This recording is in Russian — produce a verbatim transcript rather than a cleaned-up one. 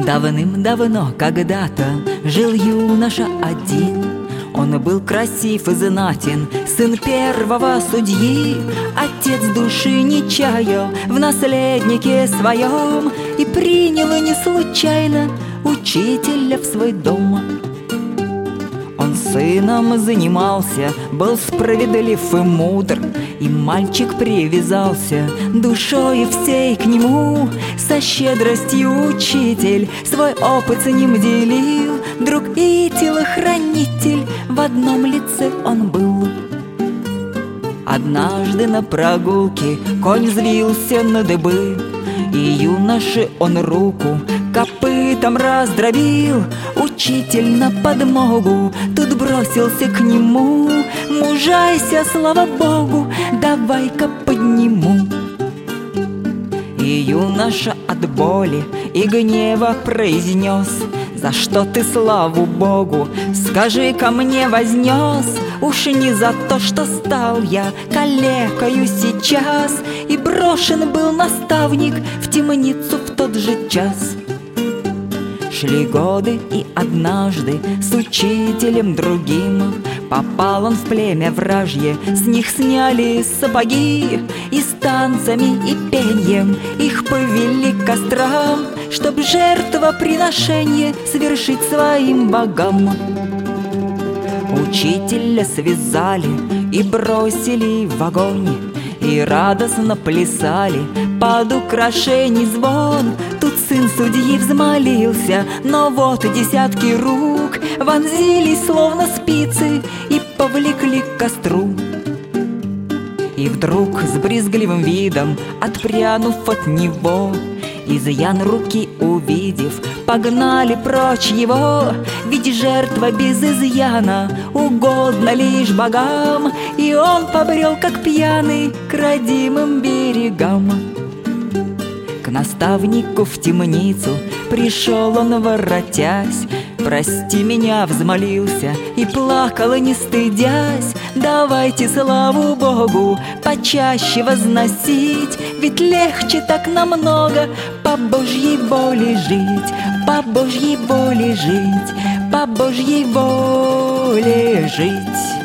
Давным-давно когда-то жил юноша один. Он был красив и знатен, сын первого судьи. Отец души не чаял в наследнике своем и принял не случайно учителя в свой дом. Он сыном занимался, был справедлив и мудр, и мальчик привязался душой всей к нему. Со щедростью учитель свой опыт с ним делил, друг и телохранитель в одном лице он был. Однажды на прогулке конь взвился на дыбы, и юноше он руку копытом раздробил. Учитель на подмогу тут бросился к нему: «Мужайся, слава Богу, давай-ка подниму». И юноша от боли и гнева произнес: «За что ты, славу Богу, скажи, ко мне вознес? Уж не за то, что стал я калекою сейчас, и брошен был наставник в темницу в тот же час». Шли годы, и однажды с учителем другим попал он в племя вражье. С них сняли сапоги, и с танцами и пеньем их повели к кострам, чтоб жертвоприношение свершить своим богам. Учителя связали и бросили в огонь, и радостно плясали под украшений звон. Тут сын судьи взмолился, но вот десятки рук вонзились, словно спицы, и повлекли к костру. И вдруг с брезгливым видом, отпрянув от него, изъян руки увидев, погнали прочь его. Ведь жертва без изъяна угодна лишь богам, и он побрел, как пьяный, к родимым берегам. К наставнику в темницу пришел он, воротясь, «Прости меня», взмолился, и плакал, не стыдясь. «Давайте славу Богу почаще возносить, ведь легче так намного по Божьей воле жить, по Божьей воле жить, по Божьей воле жить».